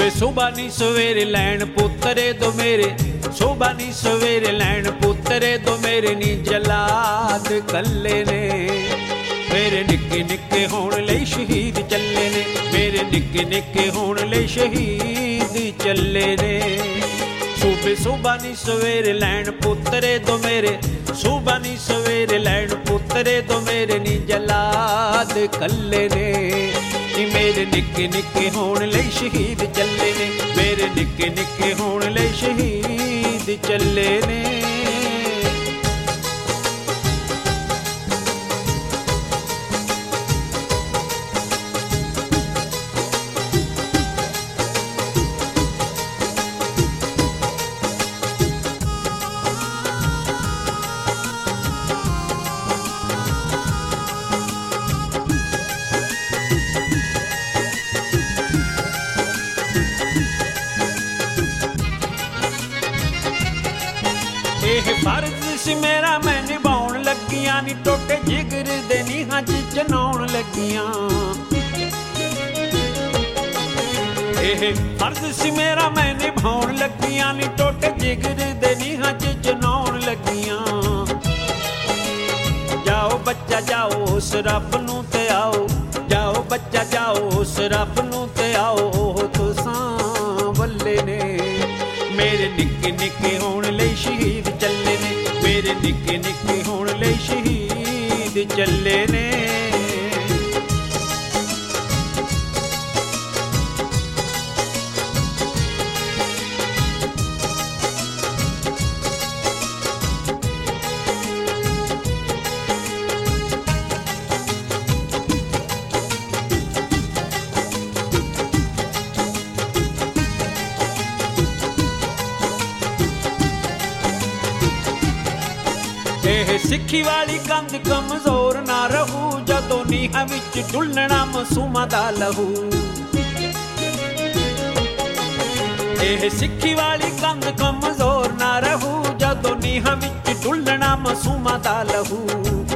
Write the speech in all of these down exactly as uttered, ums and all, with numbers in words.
ਵੇ ਸੁਬਾ ਨੀ ਸਵੇਰੇ ਲੈਣ ਪੁੱਤਰੇ ਦੋ ਮੇਰੇ, ਸੁਬਾ ਨੀ ਸਵੇਰੇ ਲੈਣ ਪੁੱਤਰੇ ਦੋ ਮੇਰੇ ਨੀ ਜਲਾਦ ਕੱਲੇ ਨੇ। ਮੇਰੇ ਨਿੱਕੇ ਨਿੱਕੇ ਹੋਣ ਲਈ ਸ਼ਹੀਦ ਚੱਲੇ ਨੇ, ਮੇਰੇ ਨਿੱਕੇ ਨਿੱਕੇ ਹੋਣ ਲਈ ਸ਼ਹੀਦ ਚੱਲੇ ਨੇ। ਸੂਬੇ ਸੁਬਾ ਨੀ ਸਵੇਰੇ ਲੈਣ ਪੁੱਤਰੇ ਦੋ ਮੇਰੇ, ਸੁਬਾ ਨੀ ਸਵੇਰੇ ਲੈਣ ਪੁੱਤਰੇ ਦੋ ਮੇਰੇ ਨੀ ਜਲਾਦ ਕੱਲੇ ਨੇ। ਨੀ ਮੇਰੇ ਨਿੱਕੇ ਨਿੱਕੇ ਹੋਣ ਲਈ ਸ਼ਹੀਦ ਚੱਲੇ ਨੇ, ਮੇਰੇ ਨਿੱਕੇ ਨਿੱਕੇ ਹੋਣ ਲਈ ਸ਼ਹੀਦ ਚੱਲੇ ਨੇ। ਇਹ ਫਰਜ਼ ਸੀ ਮੇਰਾ ਮੈਂ ਨਿਭਾਉਣ ਲੱਗੀਆਂ ਨੀ, ਟੋਟੇ ਜਿਗਰ ਦੇ ਨੀਹਾਂ ਚ ਚਨਾਉਣ ਲੱਗੀਆਂ। ਇਹ ਫਰਜ਼ ਸੀ ਮੇਰਾ ਮੈਂ ਨਿਭਾਉਣ ਲੱਗੀਆਂ ਨੀ, ਟੋਟੇ ਜਿਗਰ ਦੇ ਨੀਹਾਂ ਚ ਚਨਾਉਣ ਲੱਗੀਆਂ। ਜਾਓ ਬੱਚਾ ਜਾਓ ਉਸ ਰੱਬ ਨੂੰ ਤੇ ਆਓ, ਜਾਓ ਬੱਚਾ ਜਾਓ ਉਸ ਰੱਬ ਨੂੰ ਤੇ ਆਓ, ਉਹ ਤੁਸਾਂ ਵੱਲੇ ਨੇ। ਮੇਰੇ ਨਿੱਕੇ ਨਿੱਕੇ ਹੋਣ ਲਈ ਸ਼ਹੀਦ ਚੱਲੇ ਨੇ, ਮੇਰੇ ਨਿੱਕੇ ਨਿੱਕੇ ਹੋਣ ਲਈ ਸ਼ਹੀਦ ਚੱਲੇ ਨੇ। ਇਹ ਸਿੱਖੀ ਵਾਲੀ ਕੰਧ ਕਮਜ਼ੋਰ ਨਾ ਰਹੂ, ਜਦੋਂ ਨੀਹਾਂ ਵਿੱਚ ਡੁੱਲਣਾ ਮਾਸੂਮਾਂ ਦਾ ਲਹੂ। ਇਹ ਸਿੱਖੀ ਵਾਲੀ ਕੰਧ ਕਮਜ਼ੋਰ ਨਾ ਰਹੂ, ਜਦੋਂ ਨੀਹਾਂ ਵਿੱਚ ਡੁੱਲਣਾ ਮਾਸੂਮਾਂ ਦਾ ਲਹੂ।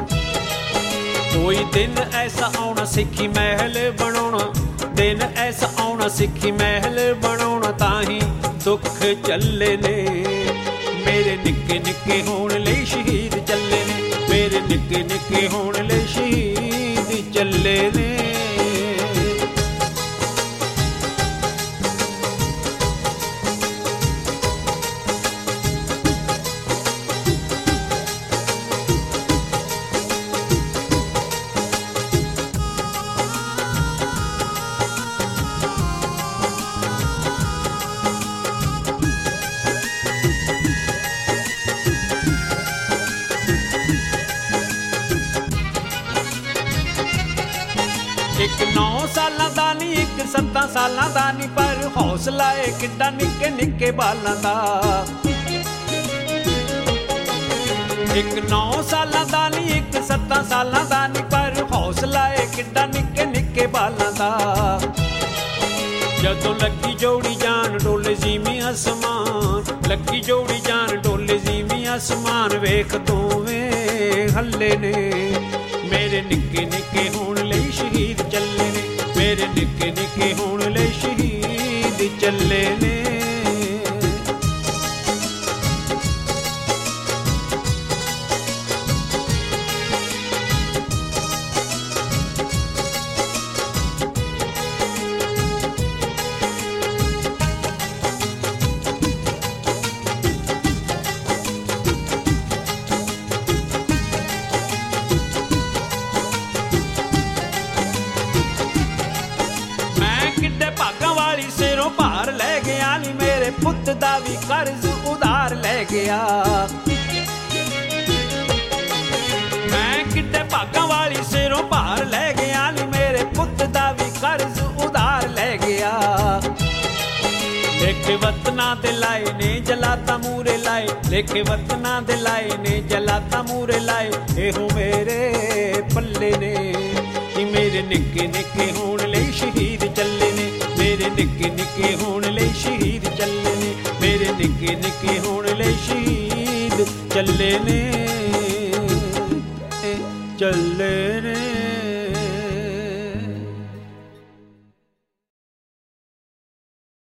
ਕੋਈ ਦਿਨ ਐਸਾ ਆਉਣਾ ਸਿੱਖੀ ਮਹਿਲ ਬਣਾਉਣਾ, ਦਿਨ ਐਸਾ ਆਉਣਾ ਸਿੱਖੀ ਮਹਿਲ ਬਣਾਉਣਾ, ਤਾਂ ਹੀ ਦੁੱਖ ਚੱਲੇ ਨੇ। ਮੇਰੇ ਨਿੱਕੇ ਨਿੱਕੇ ਹੋਣ ਲਈ ਸ਼ਹੀਦ ਚੱਲੇ ਨੇ, ਮੇਰੇ ਨਿੱਕੇ ਨਿੱਕੇ ਹੋਣ ਲਈ ਸ਼ਹੀਦ ਚੱਲੇ ਨੇ। ਇੱਕ ਨੌ ਸਾਲਾਂ ਦਾ ਨੀ ਇੱਕ ਸੱਤਾਂ ਸਾਲਾਂ ਦਾ ਨੀ, ਪਰ ਹੌਸਲਾ ਏ ਕਿੱਡਾ ਨਿੱਕੇ ਨਿੱਕੇ ਬਾਲਾਂ ਦਾ। ਇੱਕ ਨੌ ਸਾਲਾਂ ਦਾ ਨੀ ਇੱਕ ਸੱਤਾਂ ਸਾਲਾਂ ਦਾ ਨੀ, ਪਰ ਹੌਸਲਾ ਏ ਕਿੱਡਾ ਨਿੱਕੇ ਨਿੱਕੇ ਬਾਲਾਂ ਦਾ। ਜਦੋਂ ਲੱਗੀ ਜੋੜੀ ਜਾਨ ਡੋਲੇ ਜ਼ੀਵੀਂ ਅਸਮਾਨ, ਲੱਗੀ ਜੋੜੀ ਜਾਨ ਡੋਲੇ ਜ਼ੀਵੀਂ ਅਸਮਾਨ, ਵੇਖ ਦੋਵੇਂ ਹੱਲੇ ਨੇ। ਮੇਰੇ ਨਿੱਕੇ ਨਿੱਕੇ ਹੋਣ ਲਈ ਸ਼ਹੀਦ ਚੱਲੇ ਨੇ, ਮੇਰੇ ਨਿੱਕੇ ਨਿੱਕੇ ਹੋਣ ਲਈ ਸ਼ਹੀਦ ਚੱਲੇ ਨੇ। ਭਾਗਾਂ ਵਾਲੀ ਸਿਰੋਂ ਭਾਰ ਲੈ ਗਿਆ ਨੀ, ਮੇਰੇ ਪੁੱਤ ਦਾ ਵੀ ਕਰਜ਼ ਉਧਾਰ ਲੈ ਗਿਆ। ਮੈਂ ਕਿੱਡੇ ਭਾਗਾਂ ਵਾਲੀ ਸਿਰੋਂ ਭਾਰ ਲੈ ਗਿਆ ਨੀ, ਮੇਰੇ ਪੁੱਤ ਦਾ ਵੀ ਕਰਜ਼ ਉਧਾਰ ਲੈ ਗਿਆ। ਲੇਖੇ ਵਤਨਾਂ ਦੇ ਲਾਏ ਨੇ ਜਲਾਤਾ ਮੂਰੇ ਲਾਏ, ਲੇਖੇ ਵਤਨਾਂ ਦੇ ਲਾਏ ਨੇ ਜਲਾਤਾ ਮੂਰੇ ਲਾਏ, ਇਹੋ ਮੇਰੇ ਪੱਲੇ ਨੇ। ਮੇਰੇ ਨਿੱਕੇ ਨਿੱਕੇ ਹੋਣ ਲਈ ਸ਼ਹੀਦ ਚੱਲੇ ਨੇ, ਮੇਰੇ ਨਿੱਕੇ ਨਿੱਕੇ ਹੋਣ ਲਈ ਸ਼ਹੀਦ ਚੱਲੇ ਨੇ, ਮੇਰੇ ਨਿੱਕੇ ਨਿੱਕੇ ਹੋਣ ਲਈ ਸ਼ਹੀਦ ਚੱਲੇ ਨੇ, ਚੱਲੇ ਨੇ।